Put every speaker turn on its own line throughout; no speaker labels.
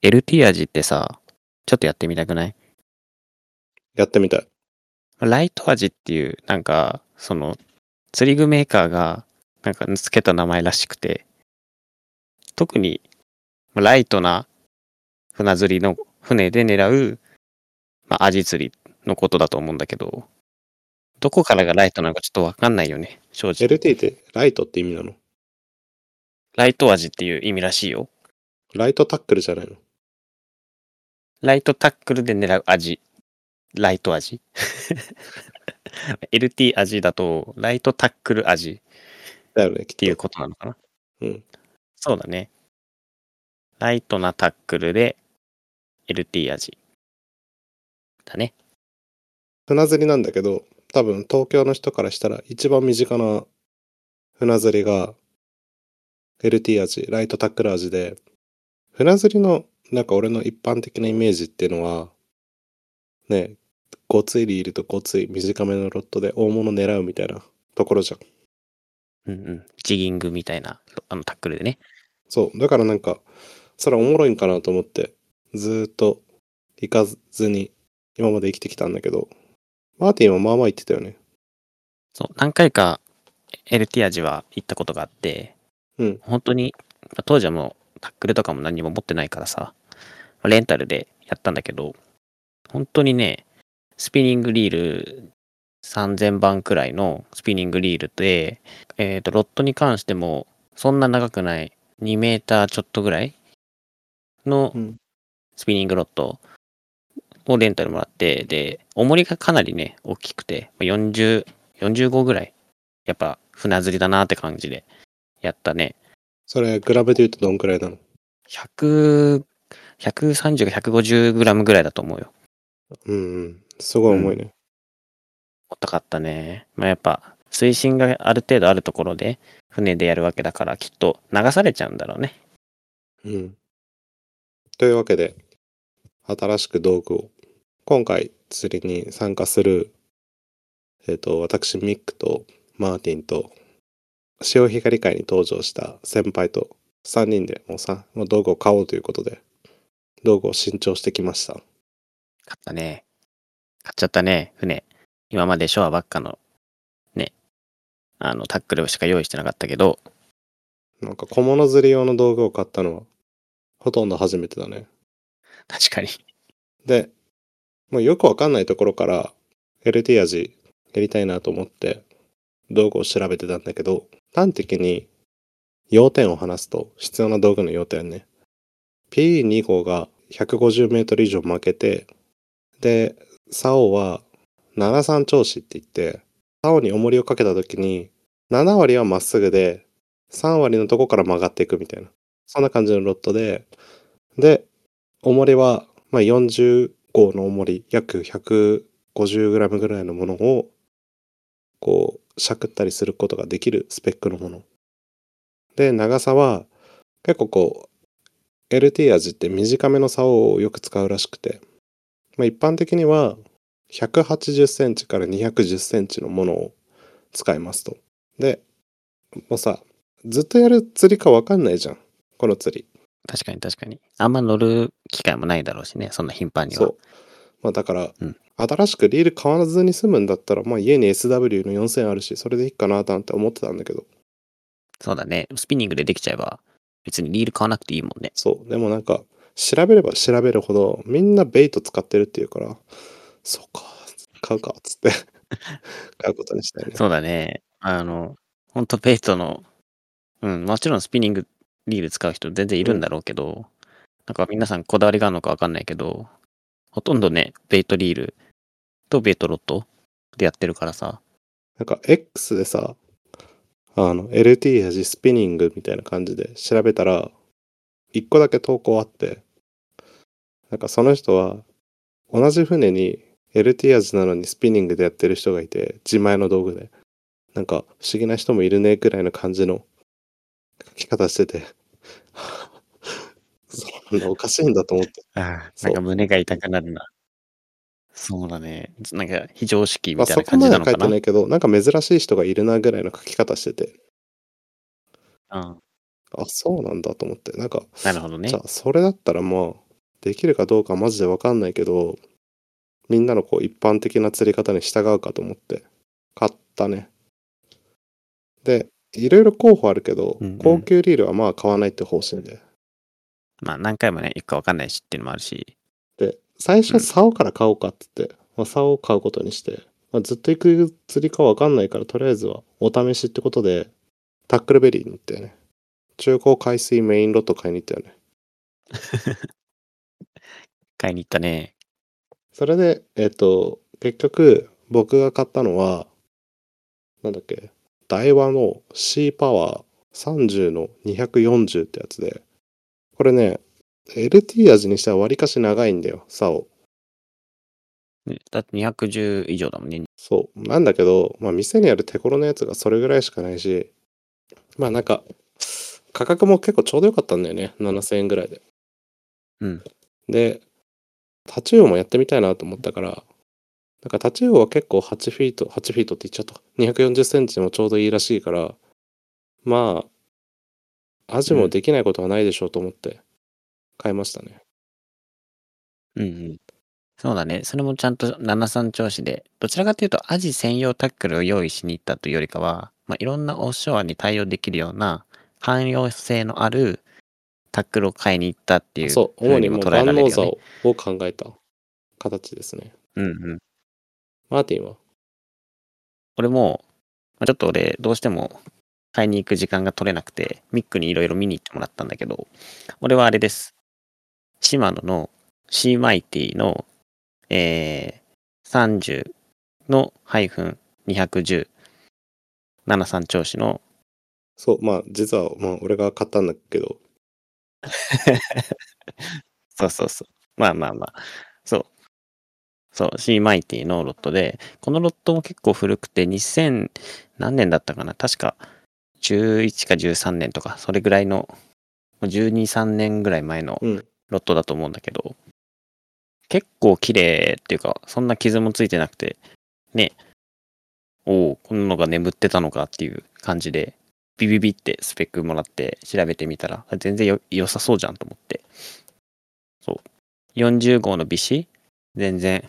LT 味ってさ、ちょっとやってみたくない？
やってみたい。
ライト味っていう、なんか、釣り具メーカーが、なんかつけた名前らしくて、特に、ライトな船釣りの船で狙う、アジ釣りのことだと思うんだけど、どこからがライトなのかちょっとわかんないよね、正直。
LT ってライトって意味なの？
ライト味っていう意味らしいよ。
ライトタックルじゃないの？
ライトタックルで狙う味。ライト味。LT 味だと、ライトタックル味
だよね、きっと。
っていうことなのかな。
うん。
そうだね。ライトなタックルで LT 味。だね。
船釣りなんだけど、多分東京の人からしたら一番身近な船釣りが LT 味、ライトタックル味で、船釣りのなんか俺の一般的なイメージっていうのは、ね、ごついリールとごつい短めのロッドで大物狙うみたいなところじゃん。
うんうん。ジギングみたいな、タックルでね。
そう。だからなんか、それおもろいんかなと思って、ずーっと行かずに今まで生きてきたんだけど、マーティンはまあまあ言ってたよね。
そう、何回か LT 味は行ったことがあって、
うん。
本当に、当時はもうタックルとかも何も持ってないからさ、レンタルでやったんだけど、本当にね、スピニングリール3000番くらいのスピニングリールで、ロッドに関してもそんな長くない2メーターちょっとぐらいの
うん。
スピニングロッドをレンタルもらって、で、重りがかなりね、大きくて、40号ぐらい。やっぱ船釣りだなって感じでやったね。
それ、グラムで言うとどんくらいなの
130か150グラムぐらいだと思うよ。
うんうん。すごい重いね。
重たかったね。やっぱ水深がある程度あるところで船でやるわけだからきっと流されちゃうんだろうね。
うん。というわけで、新しく道具を、今回釣りに参加する、私ミックとマーティンと潮干狩り会に登場した先輩と3人でもう道具を買おうということで、道具を新調してきました。
買ったね。買っちゃったね、船。今までショアばっかのね、タックルしか用意してなかったけど、
なんか小物釣り用の道具を買ったのはほとんど初めてだね。
確かに。
で、もうよくわかんないところから LT 味やりたいなと思って道具を調べてたんだけど、端的に要点を話すと必要な道具の要点ね。PE2 号が150メートル以上負けて、で、竿は73調子って言って、竿に重りをかけた時に7割はまっすぐで3割のとこから曲がっていくみたいな。そんな感じのロッドで、重りは40号の重り、約 150g ぐらいのものをこう、しゃくったりすることができるスペックのもの。で、長さは結構こう、LT 味って短めの竿をよく使うらしくて、一般的には180センチから210センチのものを使いますと。で、もうさ、ずっとやる釣りかわかんないじゃん。この釣り。
確かに確かに。あんま乗る機会もないだろうしね、そんな頻繁には。
そう。だから、
うん
新しくリール買わずに済むんだったら、家に SW の4000あるし、それでいいかななんて思ってたんだけど。
そうだね。スピニングでできちゃえば、別にリール買わなくていいもんね。
そう。でもなんか、調べれば調べるほど、みんなベイト使ってるっていうから、そうか、買うか、つって買うことにしたよね。
そうだね。ほんとベイトの、もちろんスピニングリール使う人全然いるんだろうけど、なんか皆さんこだわりがあるのかわかんないけど、ほとんどね、ベイトリールとベイトロッドでやってるからさ。
なんか X でさ、LT 味スピニングみたいな感じで調べたら、一個だけ投稿あって、なんかその人は、同じ船に LT 味なのにスピニングでやってる人がいて、自前の道具で。なんか不思議な人もいるねくらいの感じの書き方してて、そんなおかしいんだと思って。
なんか胸が痛くなるな。そうだね。なんか非常識みたい
そこ
な感じ
までは書いて
なのかな。
ないけど、なんか珍しい人がいるなぐらいの書き方してて、
うん。
あ、そうなんだと思って。なんか、
なるほどね。
じゃあそれだったらできるかどうかマジでわかんないけど、みんなのこう一般的な釣り方に従うかと思って買ったね。で、いろいろ候補あるけど、
うんうん
高級リールはまあ買わないって方針で。
まあ何回もね、行くか分かんないしっていうのもあるし。
で、最初竿から買おうかって言って、まあ、竿を買うことにして、まあ、ずっと行く釣りかわかんないから、とりあえずはお試しってことで、タックルベリーに行ったよね。中古海水メインロット買いに行ったよね。
買いに行ったね。
それで、結局、僕が買ったのは、なんだっけ、ダイワの C パワー30の240ってやつで、これね、LT 味にしてはわりかし長いんだよ、竿。
だって210以上だもんね。
そう。なんだけど、まあ店にある手頃のやつがそれぐらいしかないし、まあなんか、価格も結構ちょうどよかったんだよね。7000円ぐらいで。
うん。
で、タチウオもやってみたいなと思ったから、なんかタチウオは結構8フィート、8フィートって言っちゃった。240センチでもちょうどいいらしいから、まあ、アジもできないことはないでしょうと思って買いましたね。
うんうん。そうだね。それもちゃんと73調子で、どちらかというとアジ専用タックルを用意しに行ったというよりかは、まあ、いろんなオフショアに対応できるような汎用性のあるタックルを買いに行ったっていう
そう、主にもう
風にも捉えら
万能竿
れるよね。
を考えた形ですね。
うんうん。
マーティンは
俺も、まあちょっと俺どうしても買いに行く時間が取れなくて、ミックにいろいろ見に行ってもらったんだけど、俺はあれです。シマノのシーマイティの、30のハイフン210、73調子の
そう、まあ実はまあ俺が買ったんだけど、
そうそうそう。まあまあまあ。そう。そう。シーマイティのロットで、このロットも結構古くて2000何年だったかな確か11か13年とか、それぐらいの、12、3年ぐらい前の
うん。
ロットだと思うんだけど、結構綺麗っていうか、そんな傷もついてなくて、ね、おお、こんなのが眠ってたのかっていう感じで、ビビビってスペックもらって調べてみたら、全然良さそうじゃんと思って。そう。40号のビシ全然、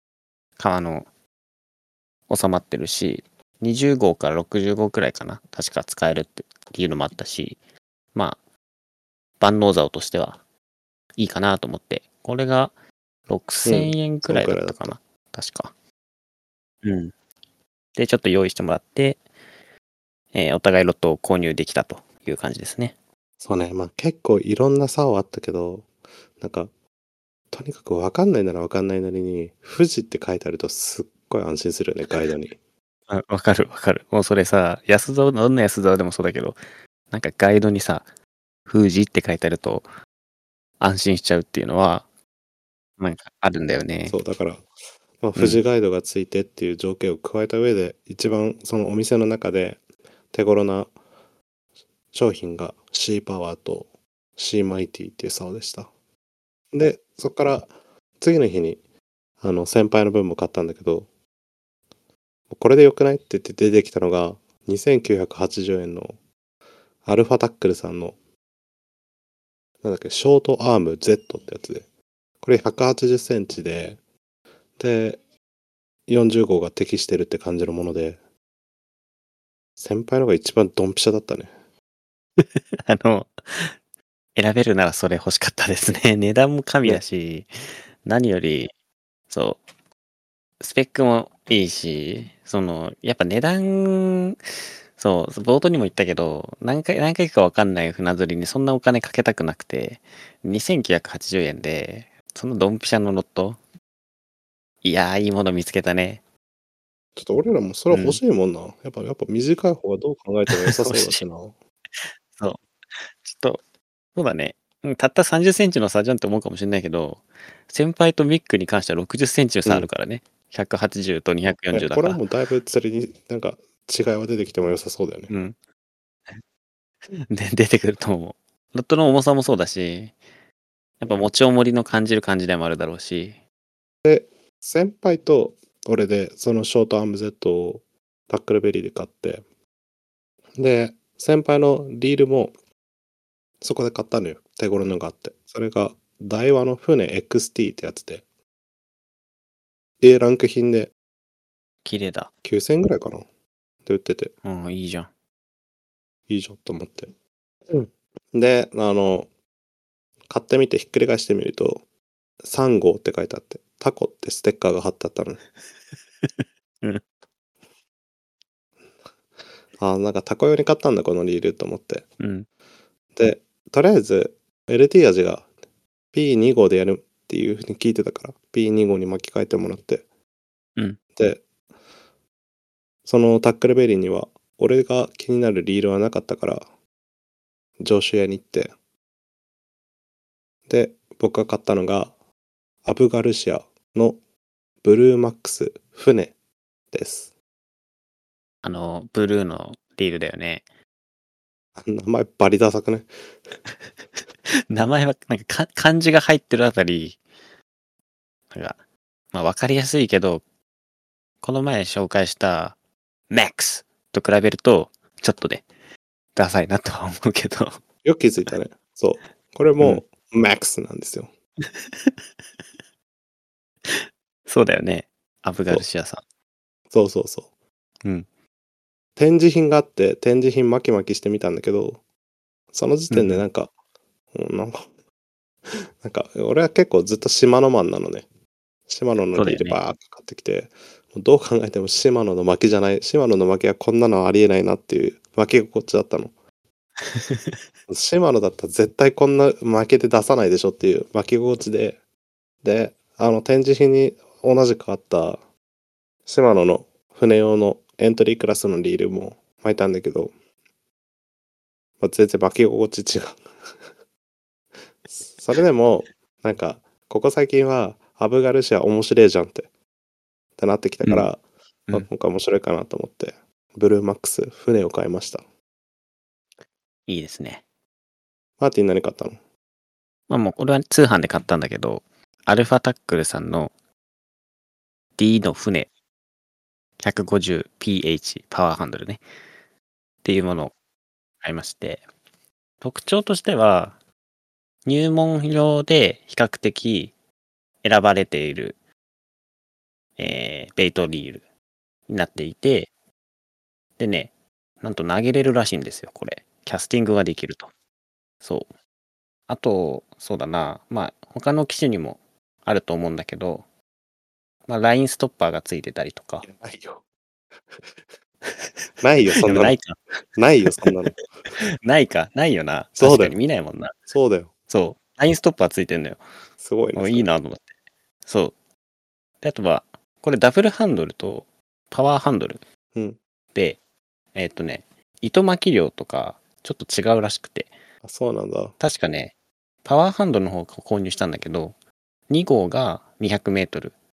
収まってるし、20号から60号くらいかな。確か使えるっていうのもあったし、まあ、万能竿としてはいいかなと思って、これが6000円く
そん
らい
くらいだった。
だったかな。確か。うん。で、ちょっと用意してもらって、お互いロットを購入できたという感じですね。
そうね、まあ結構いろんな竿あったけど、なんか、とにかくわかんないならわかんないなりに、富士って書いてあるとすっごい安心するよね、ガイドに。
あ、わかるわかる。もうそれさ、安蔵、どんな安蔵でもそうだけど、なんかガイドにさ、富士って書いてあると安心しちゃうっていうのは、なんかあるんだよね。
そう、だから、まあ、
うん。
富士ガイドがついてっていう条件を加えた上で、一番そのお店の中で手頃な商品がシーパワーとシーマイティっていう竿でした。で、そっから次の日に、先輩の分も買ったんだけど、これで良くないって言って出てきたのが、2980円のアルファタックルさんの、なんだっけ、ショートアーム Z ってやつで、これ180センチで、40号が適してるって感じのもので、先輩のが一番ドンピシャだったね。
あの、選べるならそれ欲しかったですね。値段も神だ
ね。
し、何より、そう、スペックもいいし、やっぱ値段、そう、冒頭にも言ったけど、何回かわかんない船釣りにそんなお金かけたくなくて、2980円で、そのドンピシャのロット、いやー、いいもの見つけたね。
ちょっと俺らもそれ欲
うん。
しいもんな。やっぱ短い方がどう考えても良さ
欲しい。
そうだしな。
そう。ちょっと、そうだね。たった30センチの差じゃんって思うかもしれないけど、先輩とミックに関しては60センチの差ある
うん。
からね。180と240だ
これは
から。
もうだいぶ釣りになんか違いは出てきても良さそうだよね。
うん。で、出てくると思う。ロットの重さもそうだし、やっぱ持ち重りの感じる感じでもあるだろうし。
先輩と俺でそのショートアーム Z をタックルベリーで買って、で、先輩のリールもそこで買ったのよ。手頃のがあって。それがダイワの船 XT ってやつで、A ランク品で
綺麗だ。
9000円ぐらいかなって売ってて、
うん、いいじゃん。
いいじゃんと思って。で、買ってみてひっくり返してみると、3号って書いてあって、タコってステッカーが貼ってあったのね。
うん
なんかタコ用に買ったんだ、このリールと思って。
うん
で、とりあえず、LT 味が P2 号でやるっていうふうに聞いてたから、P2 号に巻き替えてもらって。
うん
で、そのタックルベリーには、俺が気になるリールはなかったから、上州屋に行って、で、僕が買ったのが、アブガルシアのブルーマックス船です。
ブルーのリールだよね。
名前バリダサくね。
名前は、なんか漢字が入ってるあたり、なんか、まあわかりやすいけど、この前紹介した MAX と比べると、ちょっとね、ダサいなとは思うけど。
よく気づいたね。そう。これも、マックスなんですよ。
そうだよね。アブガルシアさ
そうそうそう。
ん。うん。
展示品があって、展示品巻き巻きしてみたんだけど、その時点でなんか、なんか、俺は結構ずっとシマノマンなのね。シマノのリールバーって買ってきて、どう考えてもシマノの巻きじゃない、シマノの巻きはこんなのありえないなっていう巻き心地だったの。シマノだったら絶対こんな巻きで出さないでしょっていう巻き心地で、で、展示品に同じくあったシマノの船用のエントリークラスのリールも巻いたんだけど、全然巻き心地違う。それでも、なんか、ここ最近は、アブガルシア面白いじゃんってなってきたから、
うん
今回面白いかなと思って、ブルーマックス、船を買いました。
いいですね。
マーティン何買ったの？
まあもうこれは通販で買ったんだけど、アルファタックルさんの D の船 150ph パワーハンドルね。っていうものを買いまして、特徴としては、入門用で比較的選ばれている、ベイトリールになっていて、でね、なんと投げれるらしいんですよ、これ。キャスティングができると。そう。あと、そうだな、まあ、他の機種にもあると思うんだけど、まあ、ラインストッパーがついてたりとか。
ないよ。ないよ、そんなの。
ないか。
ないよ、そんなの。
ないか。ないよな。
そうだよ
確かに見ないもんな。
そうだよ。
そう。ラインストッパーついてんのよ。
すごいね。
いいなと思って。そう。で、あとは、これダブルハンドルとパワーハンドル
うん。
で、糸巻き量とかちょっと違うらしくて、
あ、そうなんだ。
確かね、パワーハンドルの方を購入したんだけど、2号が200メートル、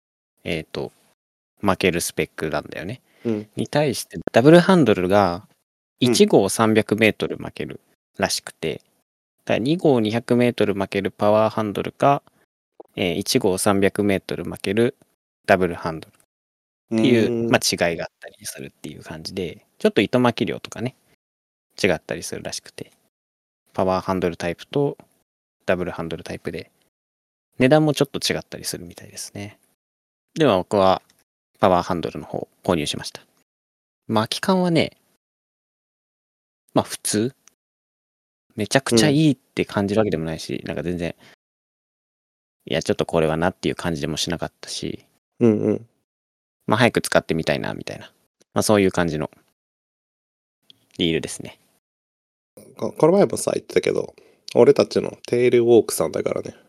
巻けるスペックなんだよね。
うん。
に対して、ダブルハンドルが1号300メートル巻けるらしくて、だから2号200メートル巻けるパワーハンドルか、1号300メートル巻けるダブルハンドルっていう、まあ、違いがあったりするっていう感じで、ちょっと糸巻き量とかね、違ったりするらしくて、パワーハンドルタイプとダブルハンドルタイプで、値段もちょっと違ったりするみたいですね。では僕はパワーハンドルの方を購入しました。巻き感はね、まあ普通。めちゃくちゃいいって感じるわけでもないし、なんか全然、いやちょっとこれはなっていう感じでもしなかったし、
うんうん。
まあ早く使ってみたいなみたいな、まあそういう感じのリールですね。
この前もさ、言ってたけど、俺たちのテールウォークさんだからね。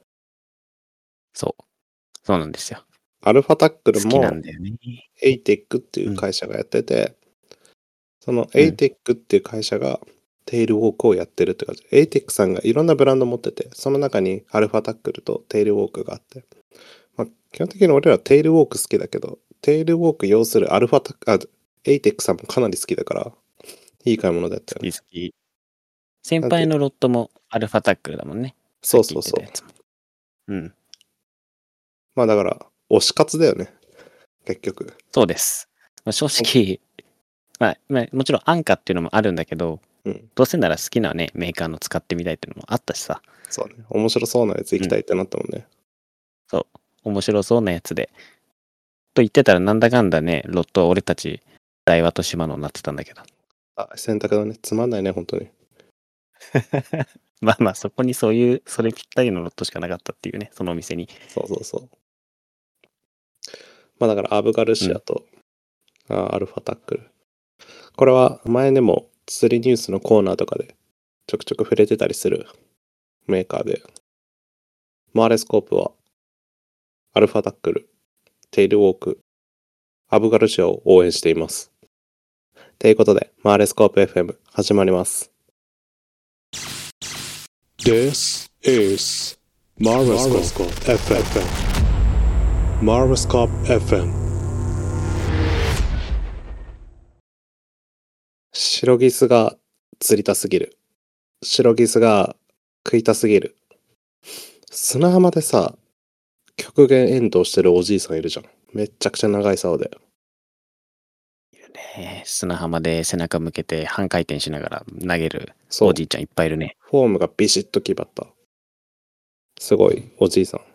そうなんですよ。
アルファタックル
好きな
も
んだよね。
エイテックっていう会社がやってて、そのエイテックっていう会社がテールウォークをやってるって感じ。エイテックさんがいろんなブランド持ってて、その中にアルファタックルとテールウォークがあって、まあ、基本的に俺らテールウォーク好きだけど、テールウォーク要するアルファタック、エイテックさんもかなり好きだから、いい買い物だったよね。
好き。先輩のロットもアルファタックルだもんね。
そうそうそう。
うん。
まあだから、推し活だよね。結局。
そうです。まあ、正直、まあ、もちろん安価っていうのもあるんだけど、
うん。
どうせなら好きなね、メーカーの使ってみたいっていうのもあったしさ。
そうね。面白そうなやつ行きたいってなったもんね。
そう。面白そうなやつで。と言ってたらなんだかんだね、ロットは俺たち、大和と島野になってたんだけど。
あ、選択だね。つまんないね、本当に。
まあまあ、そこにそういう、それぴったりのロットしかなかったっていうね、そのお店に。
そうそうそう。まあだからアブガルシアと、アルファタックル。これは前でも釣りニュースのコーナーとかでちょくちょく触れてたりするメーカーで、マーレスコープはアルファタックル、テイルウォーク、アブガルシアを応援しています。ということで、マーレスコープ FM 始まります。This is Marvescope FM. Marvescope FM. 白ギスが釣りたすぎる。白ギスが食いたすぎる。砂浜でさ、極限遠投してるおじいさんいるじゃん。めっちゃくちゃ長い竿で。
砂浜で背中向けて半回転しながら投げる
そう
おじいちゃんいっぱいいるね。
フォームがビシッと決まった。すごいおじいさん。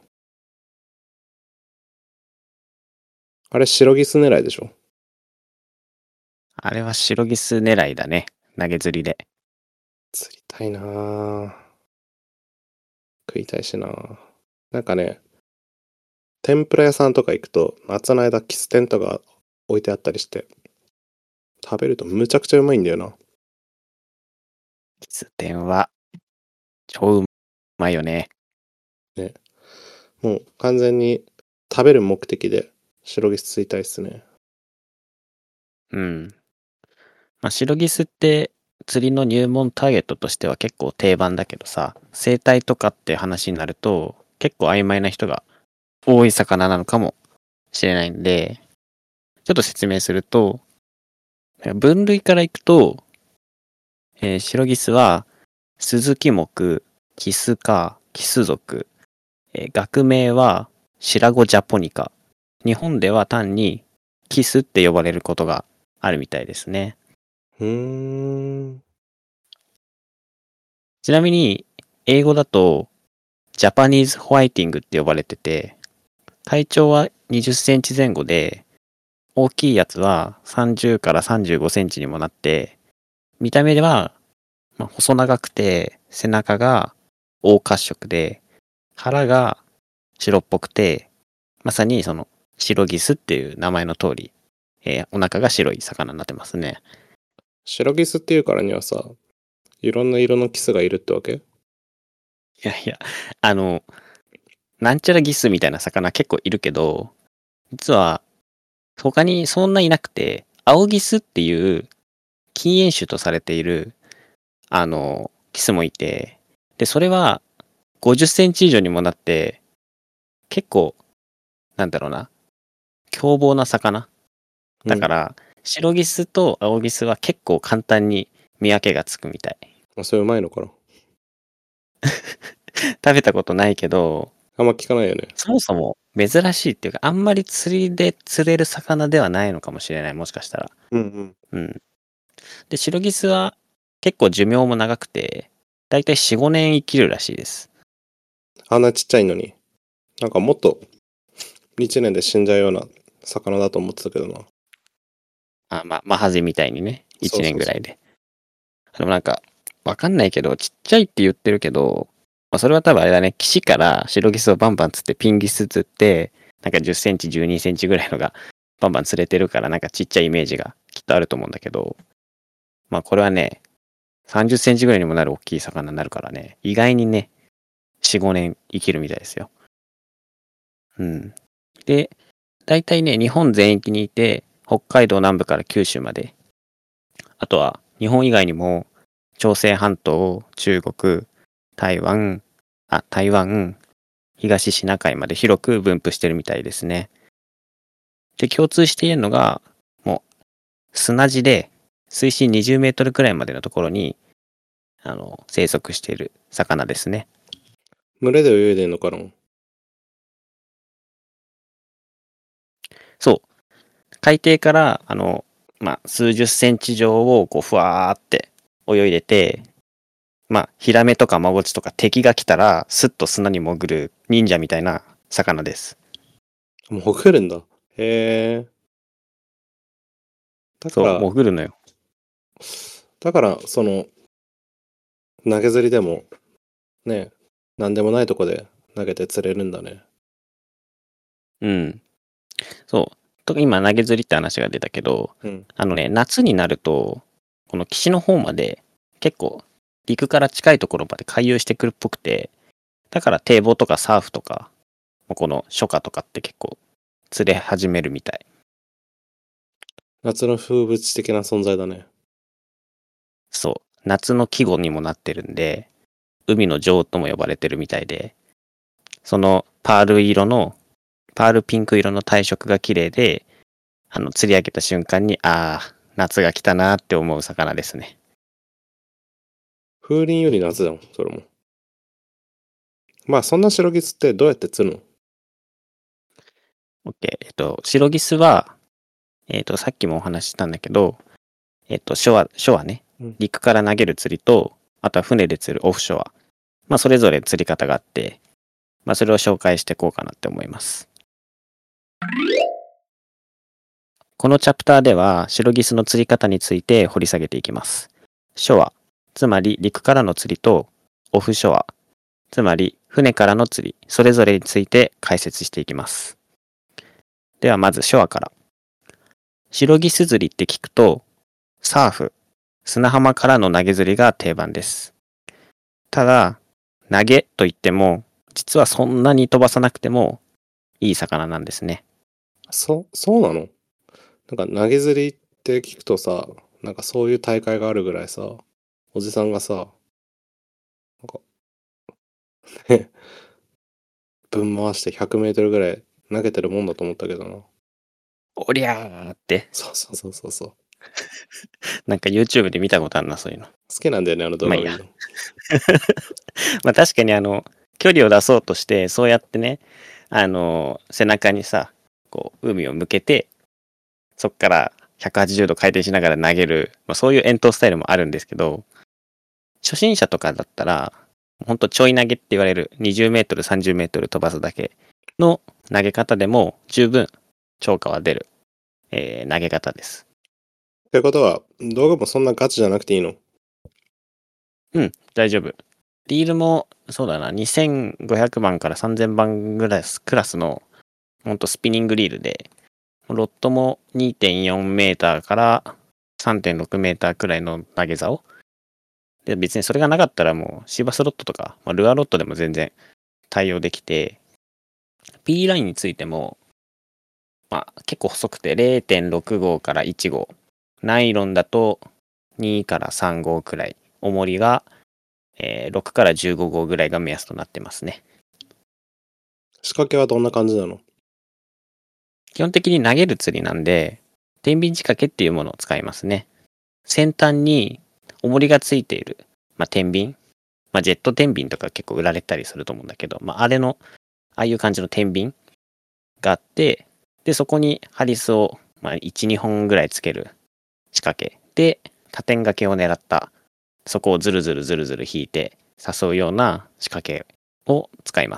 あれ白ギス狙いでしょ？
あれは白ギス狙いだね。投げ釣りで。
釣りたいなぁ。食いたいしなぁ。なんかね、天ぷら屋さんとか行くと夏の間キステンとか置いてあったりして、食べるとむちゃくちゃうまいんだよな。
キス店は超うまいよね。
ね。もう完全に食べる目的で白ギス釣りたいっすね。
うん。まあ、白ギスって釣りの入門ターゲットとしては結構定番だけどさ、生態とかって話になると結構曖昧な人が多い魚なのかもしれないんで、ちょっと説明すると、分類からいくと、白ギスはスズキ目、キス科、キス属、学名はシラゴジャポニカ。日本では単にキスって呼ばれることがあるみたいですね。ちなみに、英語だと、ジャパニーズホワイティングって呼ばれてて、体長は20センチ前後で、大きいやつは30から35センチにもなって、見た目では、細長くて、背中が黄褐色で、腹が白っぽくて、まさにその白ギスっていう名前の通り、お腹が白い魚になってますね。
白ギスっていうからにはさ、いろんな色のキスがいるってわけ？
いやいや、なんちゃらギスみたいな魚結構いるけど、実は他にそんないなくて、青ギスっていう禁煙種とされている、キスもいて、で、それは50センチ以上にもなって、結構、なんだろうな、凶暴な魚。だから、白ギスと青ギスは結構簡単に見分けがつくみたい。
それうまいのかな？
食べたことないけど、
あんま聞かないよね。
そもそも珍しいっていうか、あんまり釣りで釣れる魚ではないのかもしれない、もしかしたら。
うん
で、シロギスは結構寿命も長くて、だいたい4、5年生きるらしいです。
あんなちっちゃいのに。なんかもっと1年で死んじゃうような魚だと思ってたけどな。
マハゼみたいにね、1
そうそうそう
年ぐらいで。でもなんか、わかんないけど、ちっちゃいって言ってるけど、それは多分あれだね、岸からシロギスをバンバン釣って、ピンギス釣って、なんか10センチ、12センチぐらいのがバンバン釣れてるから、なんかちっちゃいイメージがきっとあると思うんだけど、これはね、30センチぐらいにもなる大きい魚になるからね、意外にね、4、5年生きるみたいですよ。うん。で、大体ね、日本全域にいて、北海道南部から九州まで、あとは日本以外にも、朝鮮半島、中国、台湾、東シナ海まで広く分布してるみたいですね。で、共通しているのが、もう、砂地で、水深20メートルくらいまでのところに、生息している魚ですね。
群れで泳いでんのかな？
そう。海底から、数十センチ上をこう、ふわーって泳いでて、 まあ、ヒラメとかマゴチとか敵が来たら、スッと砂に潜る忍者みたいな魚です。
潜るんだ。へえ。だか
そう、
ら、
潜るのよ。
その、投げ釣りでも、ね、なんでもないとこで投げて釣れるんだね。
うん。そう。特に今投げ釣りって話が出たけど、
うん。
夏になると、この岸の方まで結構陸から近いところまで回遊してくるっぽくて、だから堤防とかサーフとか、この初夏とかって結構釣れ始めるみたい。
夏の風物詩的な存在だね。
そう。夏の季語にもなってるんで、海の女王とも呼ばれてるみたいで、そのパールピンク色の体色が綺麗で、釣り上げた瞬間に、ああ、夏が来たなって思う魚ですね。
風鈴より夏だもん、それも。まあ、そんなシロギスってどうやって釣るの？
OK。シロギスは、さっきもお話ししたんだけど、ショアね。
うん。
陸から投げる釣りと、あとは船で釣るオフショア。まあ、それぞれ釣り方があって、まあ、それを紹介していこうかなって思います。このチャプターでは、シロギスの釣り方について掘り下げていきます。ショア、つまり陸からの釣りと、オフショア、つまり船からの釣り、それぞれについて解説していきます。ではまずショアから。シロギス釣りって聞くと、サーフ、砂浜からの投げ釣りが定番です。ただ、投げといっても、実はそんなに飛ばさなくてもいい魚なんですね。
そうなの？なんか投げ釣りって聞くとさ、なんかそういう大会があるぐらいさ、おじさんがさ、なんかね、ぶん回して100メートルぐらい投げてるもんだと思ったけどな。
おりゃーって、
そうそうそうそうそう。
なんか YouTube で見たことあるな、そういうの。
好きなんだよね、あの動
まあいいや。
画見るの。
まあ確かに距離を出そうとして、そうやってね、背中にさ、こう、海を向けて、そっから180度回転しながら投げる、まあそういう遠投スタイルもあるんですけど、初心者とかだったら、ほんとちょい投げって言われる20メートル、30メートル飛ばすだけの投げ方でも十分超過は出る、投げ方です。
ってことは、動画もそんなガチじゃなくていいの？
うん、大丈夫。リールも、そうだな、2500番から3000番ぐらいクラスの、ほんとスピニングリールで、ロットも2.4メーターから3.6メーターくらいの投げ竿。で、別にそれがなかったらもう、シーバスロットとか、まあ、ルアーロットでも全然対応できて、P ラインについても、まあ、結構細くて0.6号から1号。ナイロンだと2から3号くらい。重りが、6から15号ぐらいが目安となってますね。
仕掛けはどんな感じなの？
基本的に投げる釣りなんで、天秤仕掛けっていうものを使いますね。先端に重りがついている、まあ、天秤。まあ、ジェット天秤とか結構売られたりすると思うんだけど、まあ、ああいう感じの天秤があって、で、そこにハリスを、まあ、1、2本ぐらいつける仕掛けで、多点掛けを狙った、そこをずるずるずるずる引いて誘うような仕掛けを使います。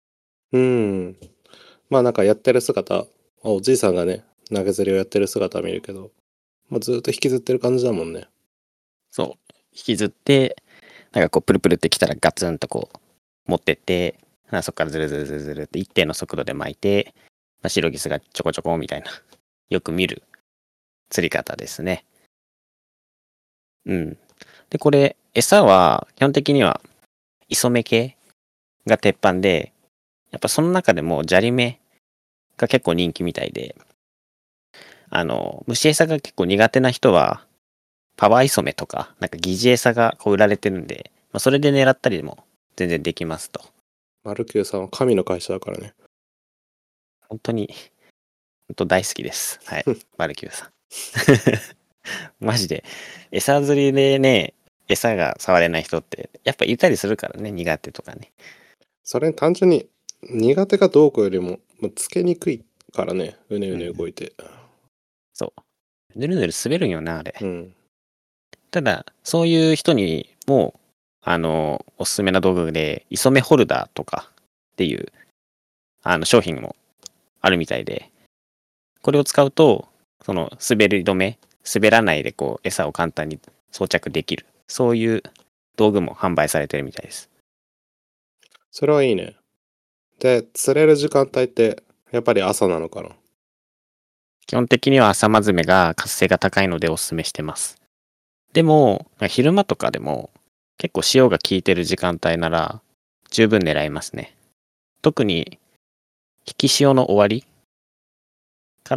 まあなんかやってる姿、おじいさんがね、投げ釣りをやってる姿は見るけど、まあ、ずっと引きずってる感じだもんね。
そう。引きずって、なんかこう、プルプルってきたらガツンとこう、持ってって、そこからずるずるずるずるって一定の速度で巻いて、まあ、シロギスがちょこちょこみたいな、よく見る釣り方ですね。うん。で、これ、餌は、基本的には、磯目系が鉄板で、やっぱその中でも、砂利目が結構人気みたいで、虫餌が結構苦手な人は、パワー磯目とか、なんか疑似餌がこう売られてるんで、まあ、それで狙ったりも全然できますと。
マルキューさんは神の会社だからね。
本当に、本当大好きです。はい。バルキューさん。マジで、餌釣りでね、餌が触れない人って、やっぱいたりするからね、苦手とかね。
それに単純に苦手かどうかよりも、まあ、つけにくいからね、うねうね動いて。
そう。ぬるぬる滑るんよな、あれ。
うん。
ただ、そういう人にも、 おすすめな道具で、磯目ホルダーとかっていう、商品もあるみたいで、これを使うと、その、滑り止め、滑らないでこう、餌を簡単に装着できる。そういう道具も販売されてるみたいです。
それはいいね。で、釣れる時間帯って、やっぱり朝なのかな？
基本的には朝マズメが活性が高いのでおすすめしてます。でも、昼間とかでも結構潮が効いてる時間帯なら十分狙えますね。特に引き潮の終わりから、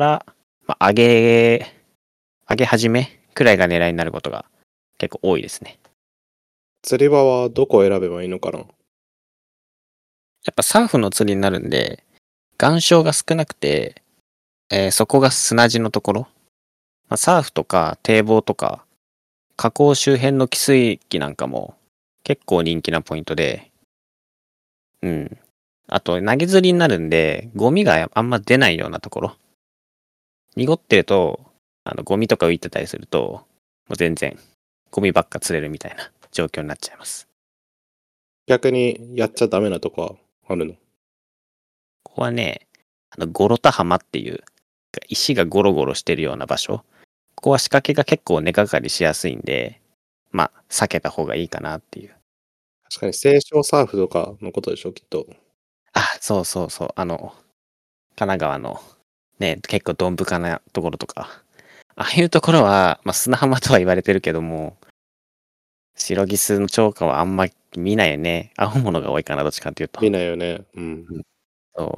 上げ始めくらいが狙いになることが結構多いですね。
釣り場はどこを選べばいいのかな？
やっぱサーフの釣りになるんで、岩礁が少なくて、そこが砂地のところ、サーフとか堤防とか河口周辺の汽水域なんかも結構人気なポイントで、うん。あと投げ釣りになるんで、ゴミがあんま出ないようなところ。濁ってると、ゴミとか浮いてたりすると、もう全然ゴミばっか釣れるみたいな状況になっちゃいます。
逆にやっちゃダメなとこはあるの？
ここはね、ゴロタ浜っていう、石がゴロゴロしてるような場所。ここは仕掛けが結構根がかりしやすいんで、避けた方がいいかなっていう。
確かに清少サーフとかのことでしょ、きっと。
そうそうそう。神奈川のね、結構どん深なところとか。ああいうところは、砂浜とは言われてるけども、シロギスの釣果はあんま見ないよね。青物が多いかな、どっちかっていうと。
見ないよね。うん。
そう。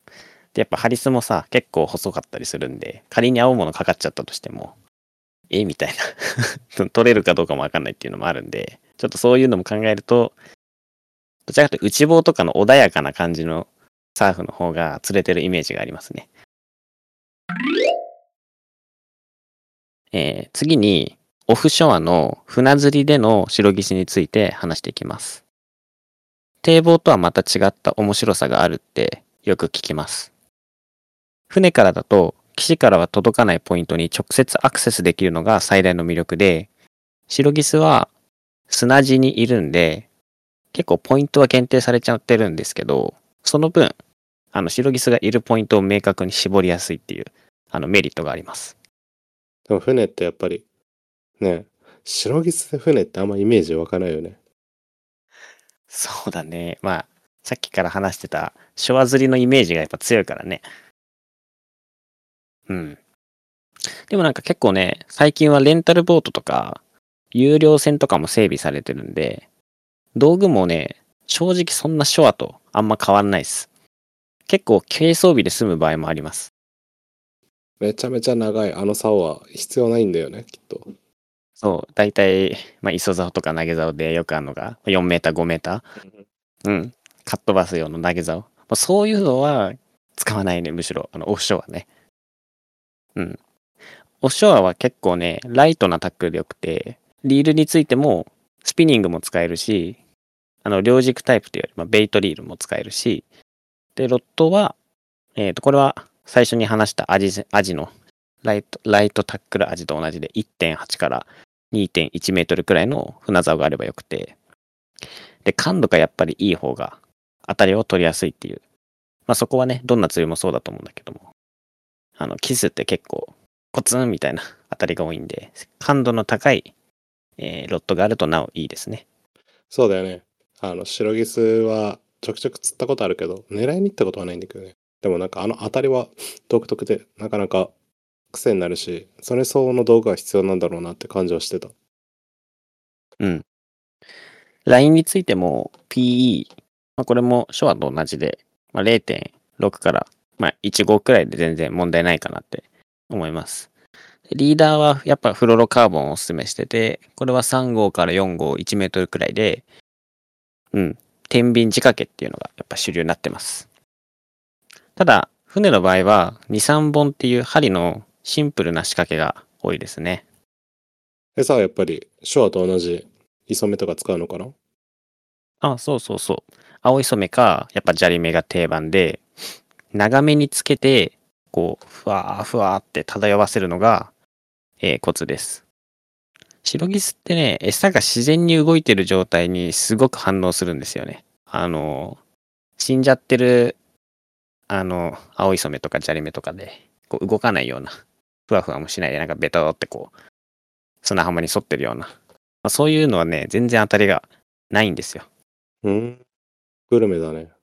で、やっぱハリスもさ、結構細かったりするんで、仮に青物かかっちゃったとしても、みたいな。取れるかどうかもわかんないっていうのもあるんで、ちょっとそういうのも考えると、どちらかというと内房とかの穏やかな感じのサーフの方が釣れてるイメージがありますね。次に、オフショアの船釣りでのシロギスについて話していきます。堤防とはまた違った面白さがあるってよく聞きます。船からだと岸からは届かないポイントに直接アクセスできるのが最大の魅力で、シロギスは砂地にいるんで、結構ポイントは限定されちゃってるんですけど、その分、シロギスがいるポイントを明確に絞りやすいっていう、メリットがあります。
でも船ってやっぱり、ね、シロギスで船ってあんまイメージ湧かないよね。
そうだね。さっきから話してた、ショア釣りのイメージがやっぱ強いからね。うん。でもなんか結構ね、最近はレンタルボートとか、有料船とかも整備されてるんで、道具もね、正直そんなショアとあんま変わんないです。結構軽装備で済む場合もあります。
めちゃめちゃ長いあの竿は必要ないんだよね、きっと。
そう、だいたい、磯竿とか投げ竿でよくあるのが、4メーター、5メーター。うん。かっ飛ばす用の投げ竿。そういうのは使わないね、むしろ。オフショアね。うん。オフショアは結構ね、ライトなタックルでよくて、リールについても、スピニングも使えるし、両軸タイプというより、ベイトリールも使えるし、で、ロッドは、これは最初に話したアジのライトタックルアジと同じで 1.8 から2.1メートルくらいの船竿があればよくて、で、感度がやっぱりいい方が当たりを取りやすいっていう。そこはね、どんな釣りもそうだと思うんだけども、キスって結構コツンみたいな当たりが多いんで、感度の高い、ロッドがあるとなおいいですね。
そうだよね。シロギスはちょくちょく釣ったことあるけど、狙いに行ったことはないんだけどね。でもなんかあの当たりは独特で、なかなか癖になるし、それ相応の道具が必要なんだろうなって感じはしてた。
うん。ラインについても PE、これもショアと同じで、0.6 から1.5くらいで全然問題ないかなって思います。リーダーはやっぱフロロカーボンをお勧めしてて、これは3号から4号1メートルくらいで、天秤仕掛けっていうのがやっぱ主流になってます。ただ、船の場合は2、3本っていう針のシンプルな仕掛けが多いですね。
餌はやっぱりショアと同じ磯目とか使うのかな？
そうそうそう。青磯目か、やっぱ砂利目が定番で、長めにつけて、こう、ふわーふわーって漂わせるのが、コツです。 シロギスってね、餌が自然に動いてる状態にすごく反応するんですよね。死んじゃってる、青い染めとかジャリメとかで、こう動かないような、ふわふわもしないで、なんかベトってこう、砂浜に沿ってるような、まあ、そういうのはね、全然当たりがないんですよ。
グルメだね。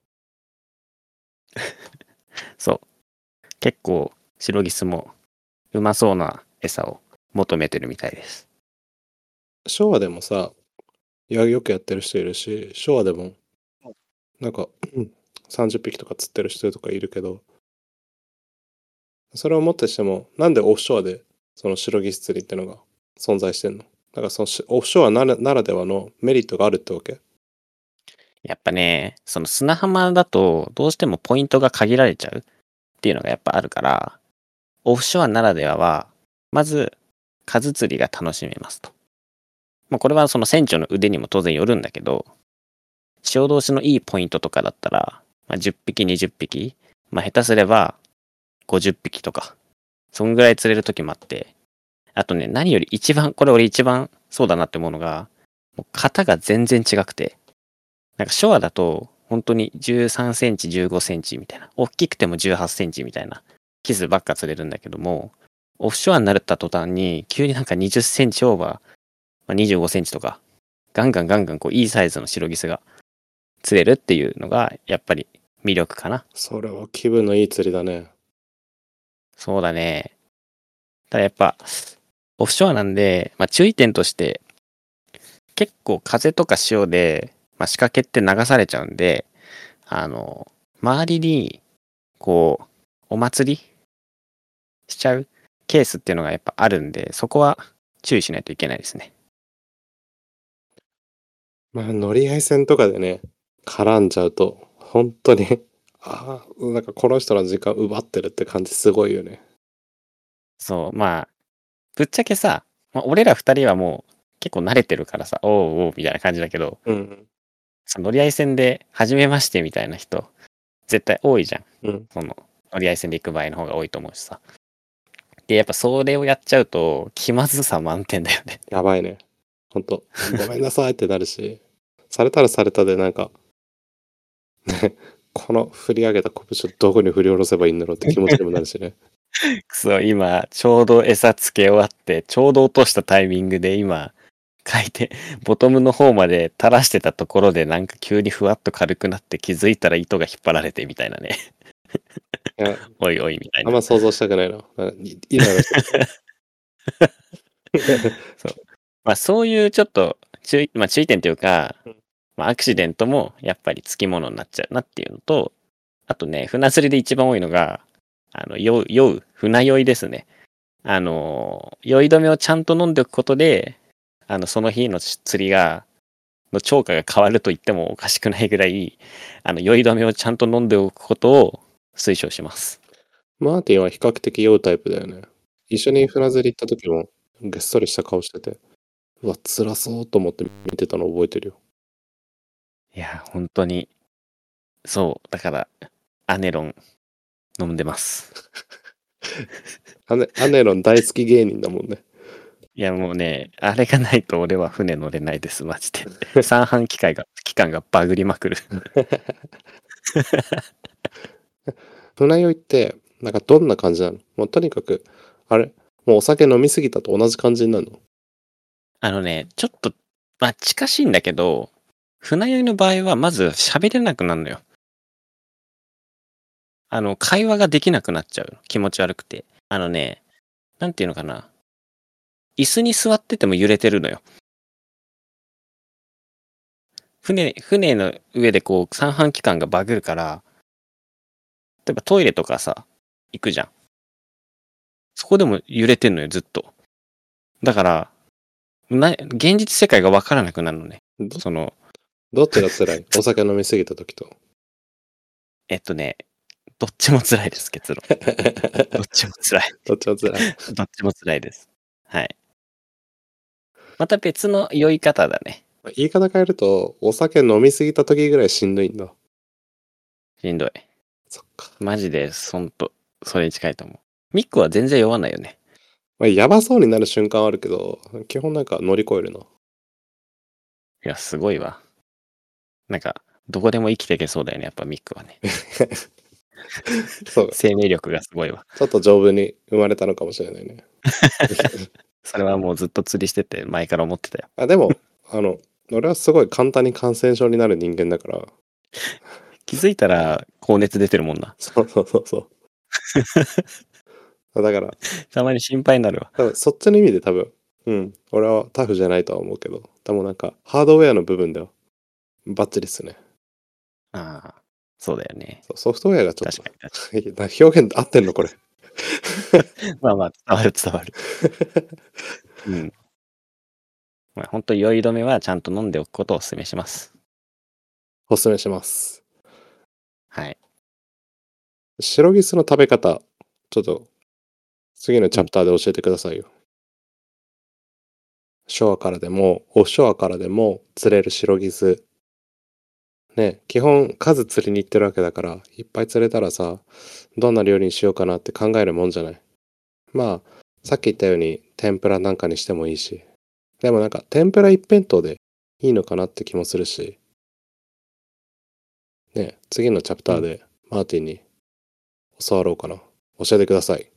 そう。結構、シロギスもうまそうな餌を求めてるみたいです。
昭和でもさ、よくやってる人いるし、昭和でも、なんか、30匹とか釣ってる人とかいるけど、それをもってしても、なんでオフショアでそのシロギス釣りってのが存在してんの？だからそのオフショアならではのメリットがあるってわけ？
やっぱね、その砂浜だとどうしてもポイントが限られちゃうっていうのがやっぱあるから、オフショアならではは、まず数釣りが楽しめますと。まあこれはその船長の腕にも当然よるんだけど、潮通しのいいポイントとかだったら、まあ、10匹、20匹、まあ下手すれば50匹とか、そんぐらい釣れる時もあって、あとね、何よりこれ俺一番そうだなって思うのが、もう型が全然違くて、なんかショアだと、本当に13センチ、15センチみたいな、大きくても18センチみたいな、キスばっか釣れるんだけども、オフショアになった途端に、急になんか20センチオーバー、まあ、25センチとか、ガンガンこういいサイズのシロギスが釣れるっていうのが、やっぱり魅力かな。
それは気分のいい釣りだね。
そうだね。ただやっぱ、オフショアなんで、まあ注意点として、結構風とか潮で、まあ、仕掛けって流されちゃうんで、周りに、こう、お祭りしちゃうケースっていうのがやっぱあるんで、そこは注意しないといけないですね。
まあ、乗り合い線とかでね、絡んじゃうと、本当になんかこの人の時間奪ってるって感じすごいよね。
そう、まあ、ぶっちゃけさ、まあ、俺ら二人はもう結構慣れてるからさ、おうおうみたいな感じだけど、
うん。
その乗り合い線で、初めましてみたいな人、絶対多いじゃん。
うん。
その、乗り合い線で行く場合の方が多いと思うしさ。で、やっぱそれをやっちゃうと、気まずさ満点だよね。
やばいね。ほんと。ごめんなさいってなるし、されたらされたでなんか、ね、この振り上げた拳をどこに振り下ろせばいいんだろうって気持ちにもなるしね。
くそ、今、ちょうど餌つけ終わって、ちょうど落としたタイミングで今、ボトムの方まで垂らしてたところで、なんか急にふわっと軽くなって気づいたら糸が引っ張られてみたいなね。
いや、
おいおいみたいな。
あんま想像したくないな。イライラして
そう。まあそういうちょっと注意点というか、まあアクシデントもやっぱりつきものになっちゃうなっていうのと、あとね、船釣りで一番多いのが、船酔いですね。酔い止めをちゃんと飲んでおくことで、その日の釣りの釣果が変わると言ってもおかしくないぐらい、酔い止めをちゃんと飲んでおくことを推奨します。
マーティンは比較的酔うタイプだよね。一緒に船釣り行った時も、げっそりした顔してて、うわ、辛そうと思って見てたの覚えてるよ。
いや、本当に、そう、だから、アネロン飲んでます。
アネロン大好き芸人だもんね。
いや、もうね、あれがないと俺は船乗れないです、マジで。三半期間がバグりまくる。
船酔いって、なんかどんな感じなの？もうとにかく、あれもうお酒飲みすぎたと同じ感じになるの？
ちょっと、まあ近しいんだけど、船酔いの場合はまず喋れなくなるのよ。会話ができなくなっちゃう。気持ち悪くて。なんていうのかな。椅子に座ってても揺れてるのよ。船の上でこう三半規管がバグるから、例えばトイレとかさ、行くじゃん。そこでも揺れてんのよ、ずっと。だから、現実世界がわからなくなるのね。
どっちが辛い？お酒飲みすぎた時と。
えっとね、どっちも辛いです、結論。どっちも辛い。
どっちも辛い。
どっちも辛いです。はい。また別の酔い方だね。
言い方変えると、お酒飲みすぎた時ぐらいしんどいんだ。
しんどい。
そっか。
マジで、それに近いと思う。ミックは全然酔わないよね。
まあ、やばそうになる瞬間はあるけど、基本なんか乗り越えるな。
いや、すごいわ。なんか、どこでも生きていけそうだよね、やっぱミックはね。
そう。
生命力がすごいわ。
ちょっと丈夫に生まれたのかもしれないね。
それはもうずっと釣りしてて前から思ってたよ。
あ、でも、俺はすごい簡単に感染症になる人間だから、
気づいたら高熱出てるもんな。
そうそうそうそう。だから、
たまに心配になるわ。
多分そっちの意味で多分、俺はタフじゃないとは思うけど、でもなんか、ハードウェアの部分では、バッチリっすね。
ああ、そうだよね。
ソフトウェアがちょっと、
確かに確か
表現合ってんのこれ。
に。まあまあ、伝わる伝わる。うん。まあ、本当酔い止めはちゃんと飲んでおくことをお勧めします。
おすすめします。
はい。
シロギスの食べ方、ちょっと、次のチャプターで教えてくださいよ。ショアからでも、オフショアからでも釣れるシロギス。ね、基本数釣りに行ってるわけだから、いっぱい釣れたらさ、どんな料理にしようかなって考えるもんじゃない。まあ、さっき言ったように天ぷらなんかにしてもいいし。でもなんか天ぷら一辺倒でいいのかなって気もするし。ね、次のチャプターでマーティンに教わろうかな。教えてください。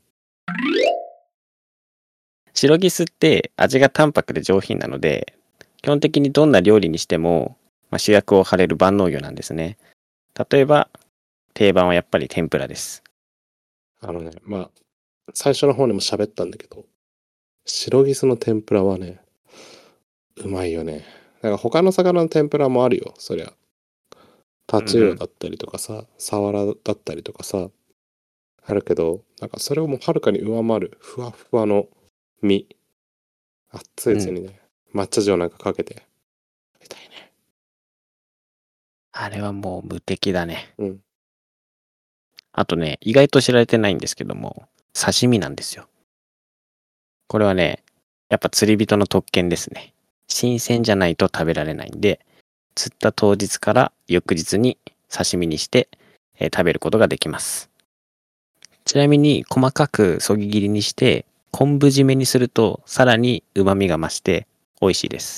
シロギスって味が淡白で上品なので、基本的にどんな料理にしても、主役を張れる万能魚なんですね。例えば、定番はやっぱり天ぷらです。
まあ、最初の方にも喋ったんだけど、シロギスの天ぷらはね、うまいよね。なんか他の魚の天ぷらもあるよ、そりゃ。タチウオだったりとかさ、サワラだったりとかさ、あるけど、なんかそれをもうはるかに上回るふわふわの身。熱いうちにね、抹茶塩なんかかけて食べたいね。
あれはもう無敵だね。
うん。
あとね、意外と知られてないんですけども、刺身なんですよ。これはね、やっぱ釣り人の特権ですね。新鮮じゃないと食べられないんで、釣った当日から翌日に刺身にして、食べることができます。ちなみに細かくそぎ切りにして昆布締めにするとさらに旨味が増して美味しいです。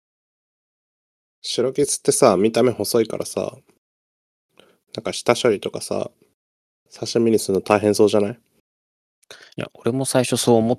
白キツってさ、見た目細いからさ、なんか下処理とかさ、刺身にするの大変そうじゃない？
いや、俺も最初そう思って、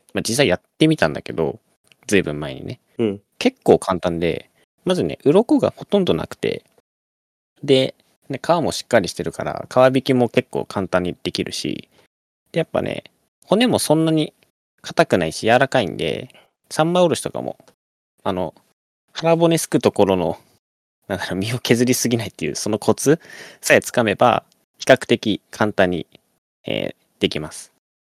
実際やってみたんだけど、ずいぶん前にね。
うん。
結構簡単で、まずね、鱗がほとんどなくて、で、ね、皮もしっかりしてるから、皮引きも結構簡単にできるし、で、やっぱね、骨もそんなに硬くないし柔らかいんで、三枚おろしとかも、腹骨すくところの、なんだろう、身を削りすぎないっていう、そのコツさえつかめば、比較的簡単に、できます。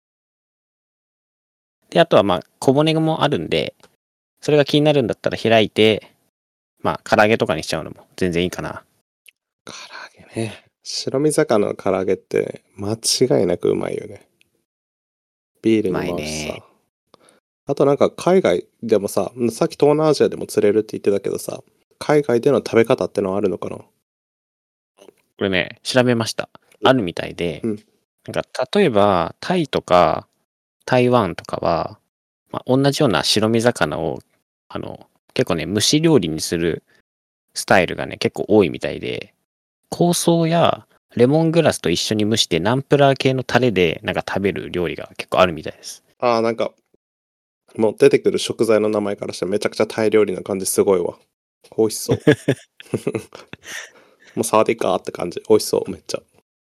で、あとは小骨もあるんで、それが気になるんだったら開いて、唐揚げとかにしちゃうのも全然いいかな。
唐揚げね。白身魚の唐揚げって間違いなくうまいよね。ビール
うまい
にも合うし
ね。
さ。あとなんか海外でもさ、さっき東南アジアでも釣れるって言ってたけどさ、海外での食べ方ってのはあるのかな？
これね、調べました。あるみたいで、
うん。
なんか例えば、タイとか台湾とかは、同じような白身魚を、結構ね、蒸し料理にするスタイルがね、結構多いみたいで、香草やレモングラスと一緒に蒸してナンプラー系のタレでなんか食べる料理が結構あるみたいです。
ああ、なんか、もう出てくる食材の名前からしてめちゃくちゃタイ料理な感じすごいわ。美味しそう。もう触っていいかって感じ。美味しそう、めっちゃ。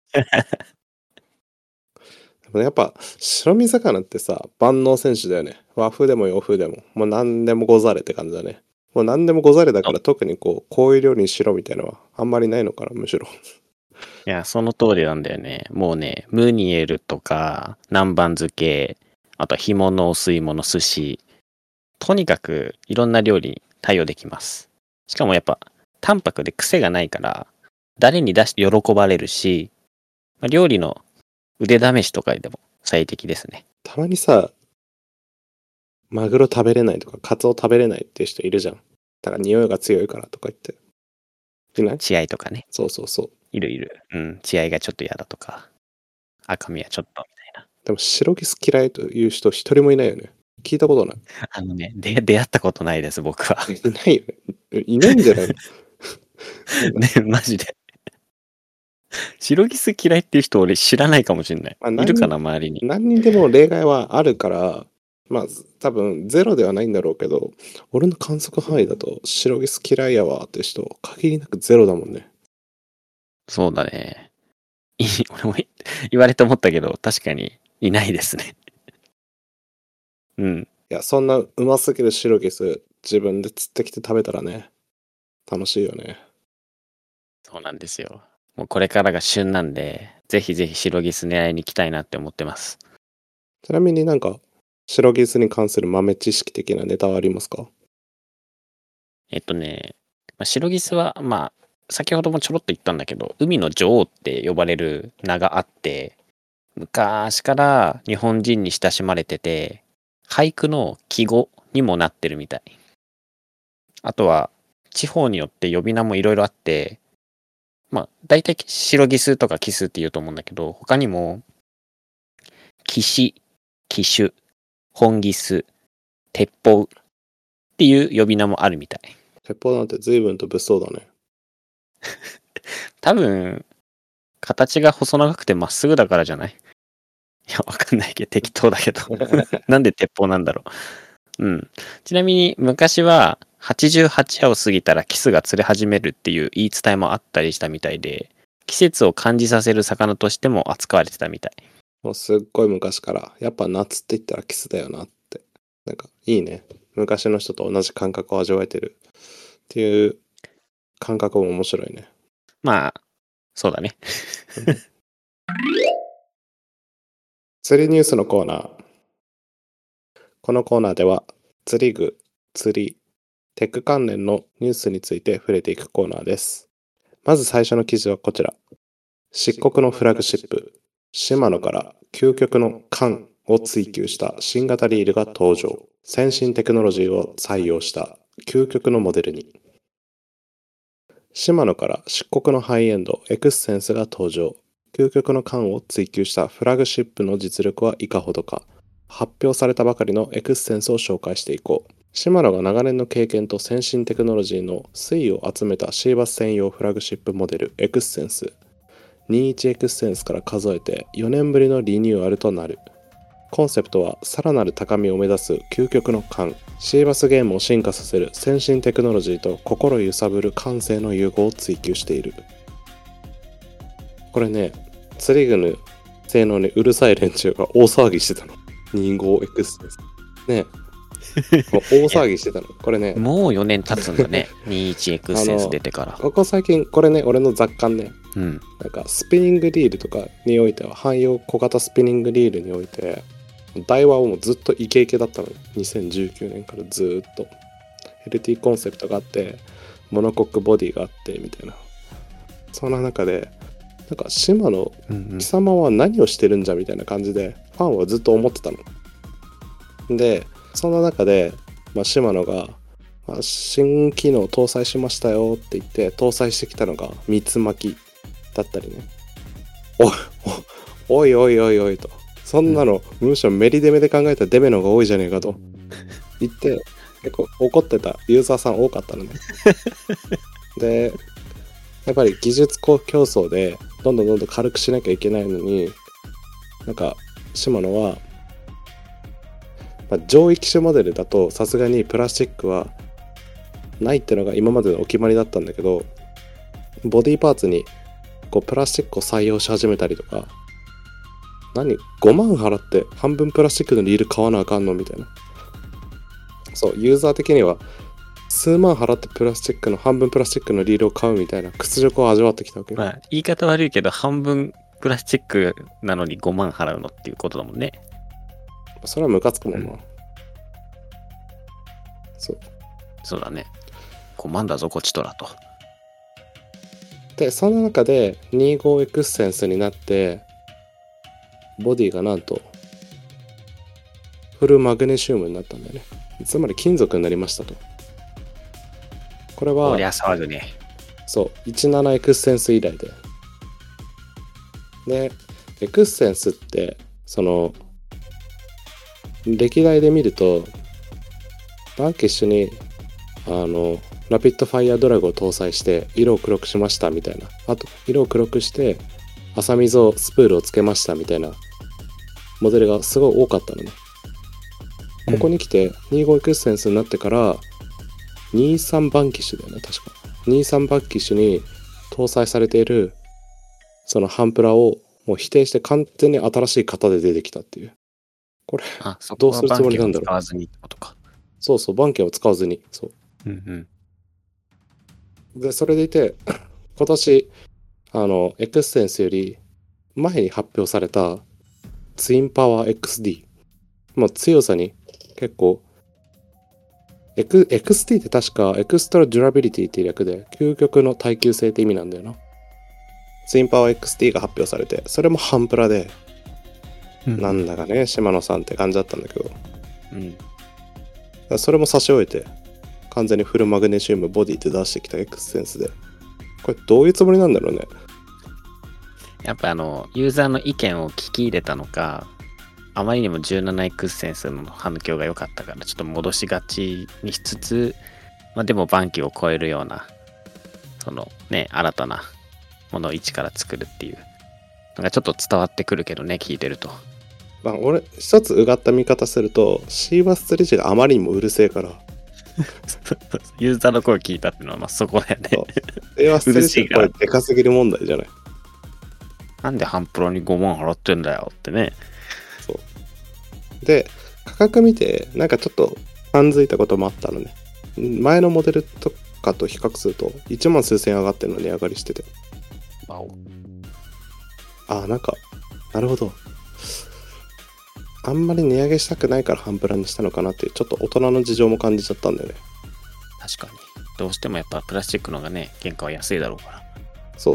でもやっぱ、白身魚ってさ、万能選手だよね。和風でも洋風でも。もう何でもござれって感じだね。もう何でもござれだから特にこういう料理にしろみたいなのはあんまりないのかな、むしろ。
いや、その通りなんだよね。もうね、ムニエルとか、南蛮漬け、あとは干物、お吸い物、寿司。とにかくいろんな料理に対応できます。しかもやっぱ、淡白で癖がないから、誰に出して喜ばれるし、料理の腕試しとかでも最適ですね。
たまにさ、マグロ食べれないとか、カツオ食べれないっていう人いるじゃん。だから匂いが強いからとか言って。いない？
血合いとかね。
そうそうそう。
いるいる。うん。血合いがちょっと嫌だとか、赤身はちょっとみたいな。
でも白ギス嫌いという人一人もいないよね。聞いたことない。
出会ったことないです、僕は。
いないよね。いないんじゃないの
ね、マジで。白ギス嫌いっていう人俺知らないかもしれない。いるかな、周りに。
何人でも例外はあるから、まあ多分ゼロではないんだろうけど、俺の観測範囲だと白ギス嫌いやわって人限りなくゼロだもんね。
そうだね。俺も言われて思ったけど、確かにいないですね。うん。
いや、そんなうますぎる白ギス自分で釣ってきて食べたらね、楽しいよね。
そうなんですよ。もうこれからが旬なんで、ぜひぜひ白ギス狙いに行きたいなって思ってます。
ちなみになんか、白ギスに関する豆知識的なネタはありますか？
白ギスは、先ほどもちょろっと言ったんだけど、海の女王って呼ばれる名があって、昔から日本人に親しまれてて、俳句の季語にもなってるみたい。あとは、地方によって呼び名もいろいろあって、大体白ギスとかキスって言うと思うんだけど、他にも、騎士、騎手、本ギス、鉄砲っていう呼び名もあるみたい。
鉄砲なんて随分と物騒だね。
多分、形が細長くてまっすぐだからじゃない？いや、わかんないけど、適当だけど。なんで鉄砲なんだろう。うん。ちなみに、昔は、88夜を過ぎたらキスが釣れ始めるっていう言い伝えもあったりしたみたいで、季節を感じさせる魚としても扱われてたみたい。
もうすっごい昔から、やっぱ夏って言ったらキスだよなって。なんか、いいね。昔の人と同じ感覚を味わえてるっていう感覚も面白いね。
そうだね。
釣りニュースのコーナー。このコーナーでは、釣り具、釣り、テック関連のニュースについて触れていくコーナーです。まず最初の記事はこちら。漆黒のフラグシップ、シマノから究極の缶を追求した新型リールが登場。先進テクノロジーを採用した究極のモデルに。シマノから漆黒のハイエンドエクスセンスが登場。究極の缶を追求したフラグシップの実力はいかほどか。発表されたばかりのエクスセンスを紹介していこう。シマノが長年の経験と先進テクノロジーの粋を集めたシーバス専用フラグシップモデルエクスセンス。21エクスセンスから数えて4年ぶりのリニューアルとなる。コンセプトはさらなる高みを目指す究極の缶。シーバスゲームを進化させる先進テクノロジーと心揺さぶる感性の融合を追求している。これね、釣り具性能にうるさい連中が大騒ぎしてたの。25エクスセンス。ね大騒ぎしてたの。これね。
もう4年経つんだね。21エクスセンス出てから。
ここ最近、これね、俺の雑感ね。
うん。
なんかスピニングリールとかにおいては、汎用小型スピニングリールにおいて、台話はもうずっとイケイケだったの。2019年からずっと。LT コンセプトがあって、モノコックボディがあって、みたいな。そんな中で、なんか島の貴様は何をしてるんじゃみたいな感じで、ファンはずっと思ってたの。で、そんな中で、島野が、新機能搭載しましたよって言って搭載してきたのが三つ巻きだったりね。おいおいおいおいと。そんなの、むしろメリデメで考えたらデメの方が多いじゃねえかと言って結構怒ってたユーザーさん多かったのね。で、やっぱり技術競争でどんどん軽くしなきゃいけないのに、なんか島野は、上位機種モデルだとさすがにプラスチックはないってのが今までのお決まりだったんだけど、ボディパーツにこうプラスチックを採用し始めたりとか、5万払って半分プラスチックのリール買わなあかんのみたいな。そう、ユーザー的には数万払って半分プラスチックのリールを買うみたいな屈辱を味わってきたわけよ。
言い方悪いけど半分プラスチックなのに5万払うのっていうことだもんね。
それはムカつくもんな。
そうだね。5万だぞこちとらと。
で、その中で25エクスセンスになってボディがなんとフルマグネシウムになったんだよね。つまり金属になりましたと。これは
こりゃ騒ぐね。
そう、17エクスセンス以来で。で、エクスセンスってその歴代で見るとバンキッシュにラピッドファイアドラグを搭載して色を黒くしましたみたいな、あと色を黒くして浅溝スプールをつけましたみたいなモデルがすごい多かったのね。ここに来て25エクステンスになってから23バンキッシュだよね、確か23バンキッシュに搭載されているそのハンプラをもう否定して完全に新しい型で出てきたっていう。これどうするつもりなんだろう。
使わずにってことか。
そうそう、バンケンを使わずに。そう。
うんうん。
で、それでいて、今年、エクステンスより前に発表されたツインパワー XD。まあ強さに結構、XT って確かエクストラデュラビリティっていう略で、究極の耐久性って意味なんだよな。ツインパワー XT が発表されて、それもハンプラで、なんだかね、島野さんって感じだったんだけど、それも差し終えて、完全にフルマグネシウムボディで出してきたエクステンスで、これどういうつもりなんだろうね。
やっぱユーザーの意見を聞き入れたのか、あまりにも17エクステンスの反響が良かったから、ちょっと戻しがちにしつつ、まあでもバンキを超えるような、そのね、新たなものを一から作るっていうのがちょっと伝わってくるけどね、聞いてると。
まあ俺、一つうがった見方すると、シーバスツリジがあまりにもうるせえから、
ユーザーの声聞いたっていうのはまあそこだよね。
シーバスツリジがこれでかすぎる問題じゃない。
なんでハンプロに5万払ってんだよってね。
そうで、価格見てなんかちょっと感づいたこともあったのね。前のモデルとかと比較すると1万数千上がってるのに値上がりしてて、なんかなるほど、あんまり値上げしたくないからハンプラにしたのかなっていう、ちょっと大人の事情も感じちゃったんだよね。
確かにどうしてもやっぱプラスチックのがね、原価は安いだろうから。
そう、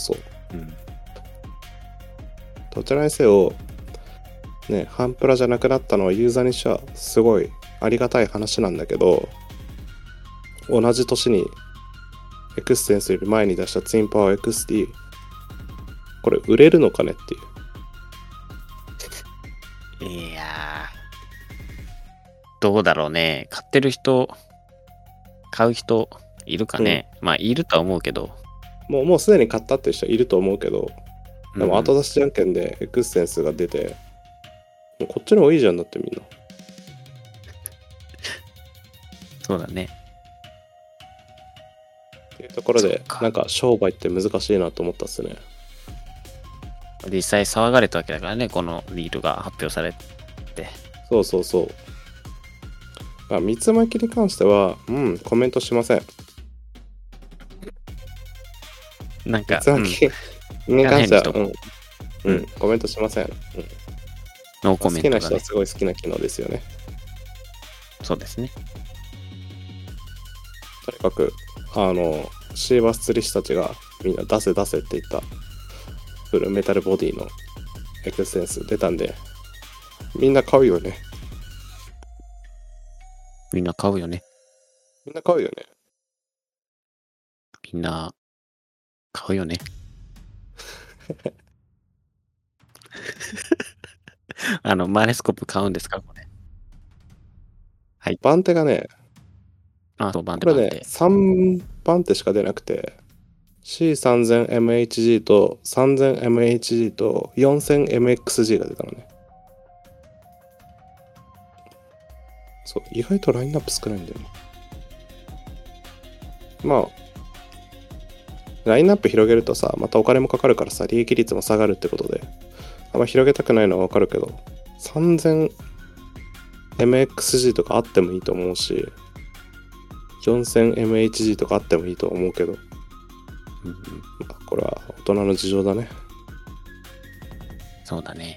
どちらにせよね、ハンプラじゃなくなったのはユーザーにしてはすごいありがたい話なんだけど、同じ年にエクステンスより前に出したツインパワー XD、 これ売れるのかねっていう。
いやー、どうだろうね。買う人いるかね。まあいるとは思うけど、
もうすでに買ったっていう人いると思うけど、でも後出しじゃんけんでエクステンスが出て、もうこっちの方がいいじゃんだってみんな。
そうだね。
っていうところでなんか商売って難しいなと思ったっすね。
実際騒がれたわけだからね、このリールが発表されて。
そう。見つまきに関してはコメントしません。
なんか
三つ巻きに関してはコメントしません。
ノーコメントだね。
好きな人はすごい好きな機能ですよね。
そうですね。
とにかくシーバス釣り師たちがみんな出せって言ったフルメタルボディのエクステンス出たんで、みんな買うよね。
みんな買うよね。
みんな買うよね。
マレスコプ買うんですかこれ。はい。
番手がね、
そう、番手。
これね、3番手しか出なくて、C3000MHG と 3000MHG と 4000MXG が出たのね。そう、意外とラインナップ少ないんだよね。まあ、ラインナップ広げるとさ、またお金もかかるからさ、利益率も下がるってことで、あんま広げたくないのはわかるけど、3000MXG とかあってもいいと思うし、4000MHG とかあってもいいと思うけど、まあ、これは大人の事情だね。
そうだね。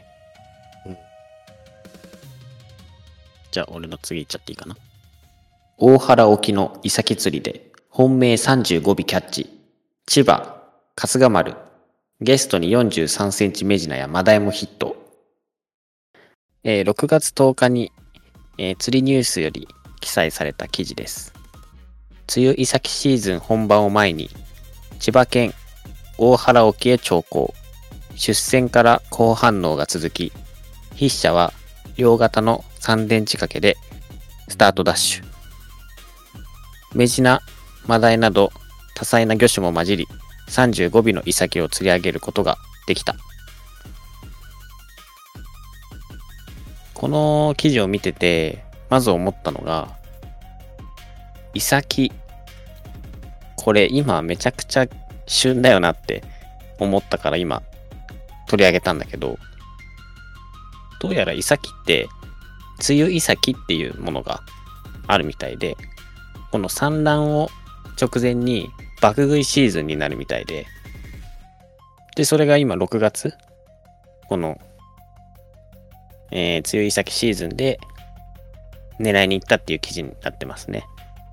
じゃあ俺の次行っちゃっていいかな。大原沖のイサキ釣りで本命35尾キャッチ。千葉、春日丸、ゲストに43センチメジナやマダイもヒット。6月10日に、釣りニュースより記載された記事です。梅雨イサキシーズン本番を前に、千葉県大原沖へ長航。出船から好反応が続き、 筆者は両型の3電池掛けでスタートダッシュ。メジナ、マダイなど多彩な魚種も混じり、35尾のイサキを釣り上げることができた。この記事を見てて、まず思ったのが、イサキ、これ今めちゃくちゃ旬だよなって思ったから今取り上げたんだけど、どうやらイサキって梅雨イサキっていうものがあるみたいで、この産卵を直前に爆食いシーズンになるみたいで、それが今6月、この、梅雨イサキシーズンで狙いに行ったっていう記事になってますね。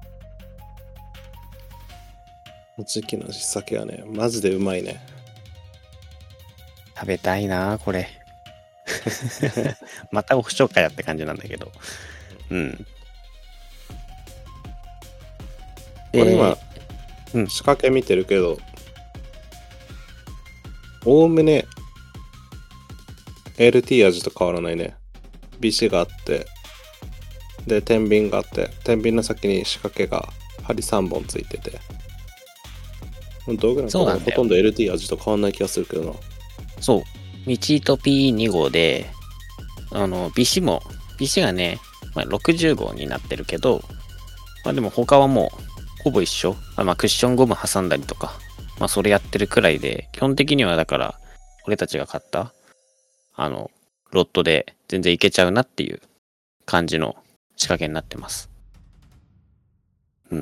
時期のイサキはね、マジでうまいね。
食べたいなこれ。またオフショーかやって感じなんだけど。うん。
これ今、仕掛け見てるけど、おおむね LT 味と変わらないね。ビシがあって、で、天秤があって、天秤の先に仕掛けが針3本ついてて。道具なんかほとんど LT 味と変わんない気がするけどな。
そう。ミチート P2 号で、ビシがね、60号になってるけど、でも他はもうほぼ一緒。クッションゴム挟んだりとか、それやってるくらいで、基本的にはだから、俺たちが買った、ロットで全然いけちゃうなっていう感じの仕掛けになってます。うん。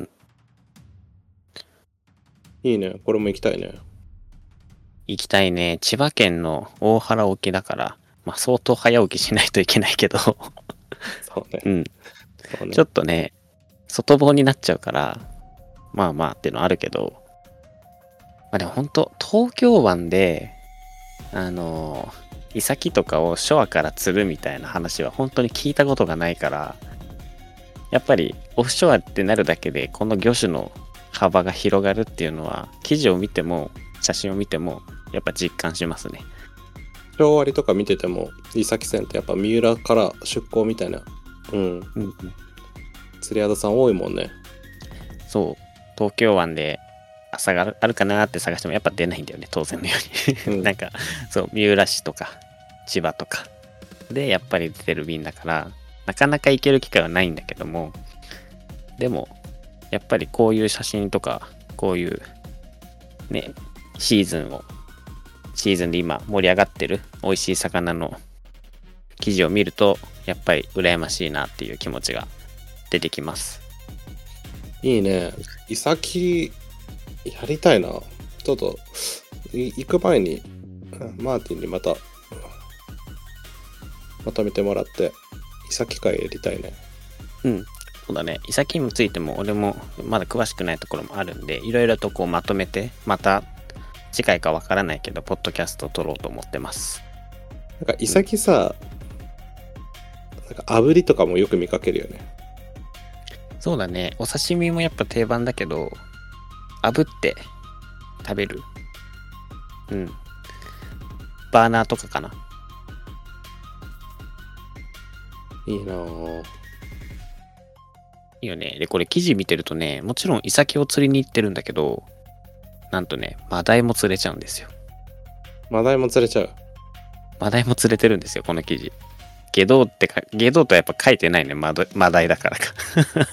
いいね。これも行きたいね。
行きたいね。千葉県の大原沖だから、相当早起きしないといけないけど。
そうね。
うん。
そうね。
ちょっとね、外房になっちゃうから、っていうのあるけど、でも本当東京湾で、イサキとかをショアから釣るみたいな話は本当に聞いたことがないから、やっぱりオフショアってなるだけで、この魚種の幅が広がるっていうのは、記事を見ても、写真を見ても、やっぱ実感しますね。
昭割とか見てても、イサキ船ってやっぱ三浦から出港みたいな、釣り宿さん多いもんね。
そう。東京湾で朝があるかなって探してもやっぱ出ないんだよね、当然のように。なんか、そう、三浦市とか、千葉とかでやっぱり出てる便だから、なかなか行ける機会はないんだけども、でも、やっぱりこういう写真とか、こういう、ね、シーズンで今盛り上がってる美味しい魚の記事を見ると、やっぱり羨ましいなっていう気持ちが出てきます。
いいね。イサキやりたいな。ちょっと行く前にマーティンにまたまとめてもらってイサキ会やりたいね。
そうだね。イサキについても俺もまだ詳しくないところもあるんで、いろいろとこうまとめて、また次回かわからないけどポッドキャストを撮ろうと思ってます。
なんかイサキさ、なんか炙りとかもよく見かけるよね。
そうだね。お刺身もやっぱ定番だけど、炙って食べる。バーナーとかかな。
いいなぁ。
いいよね。で、これ記事見てるとね、もちろんイサキを釣りに行ってるんだけど、なんとね、マダイも釣れちゃうんですよ。
マダイも釣れちゃう。
マダイも釣れてるんですよ、この記事。ゲドウとやっぱ書いてないね、マダイだからか。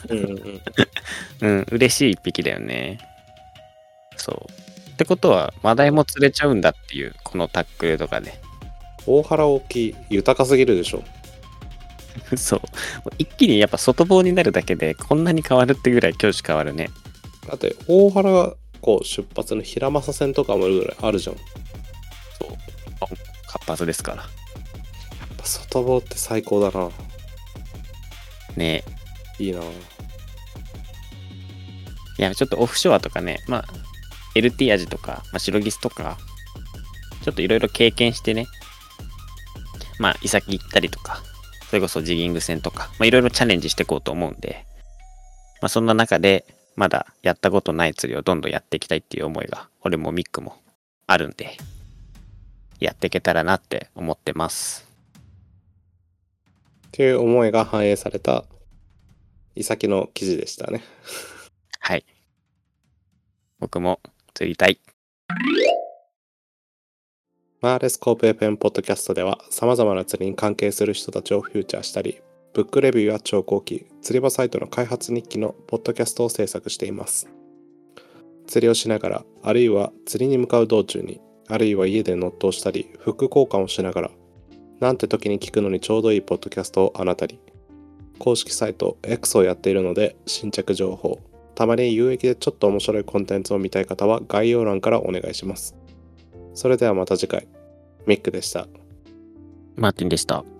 嬉しい一匹だよね。そう。ってことは、マダイも釣れちゃうんだっていう、このタックルとかで。
大原沖豊かすぎるでしょ。
そう。一気にやっぱ外房になるだけで、こんなに変わるってぐらい境地変わるね。
だって大原こう出発の平正線とかもぐらいあるじゃん。
そう。活発ですから。
外房って最高だな。
ね
え。いいな。い
や、ちょっとオフショアとかね、LT 味とか、シロギスとか、ちょっといろいろ経験してね、イサキ行ったりとか、それこそジギング船とか、いろいろチャレンジしていこうと思うんで、そんな中で、まだやったことない釣りをどんどんやっていきたいっていう思いが、俺もミックもあるんで、やっていけたらなって思ってます。
っていう思いが反映されたイサキの記事でしたね。
はい。僕も釣りたい。
マーレスコープ FM ポッドキャストでは様々な釣りに関係する人たちをフューチャーしたり、ブックレビューや聴講記、釣り場サイトの開発日記のポッドキャストを制作しています。釣りをしながら、あるいは釣りに向かう道中に、あるいは家でノットをしたり、副交換をしながら、なんて時に聞くのにちょうどいいポッドキャストをあなたに。公式サイト X をやっているので、新着情報、たまに有益でちょっと面白いコンテンツを見たい方は概要欄からお願いします。それではまた次回。ミックでした。
マーティンでした。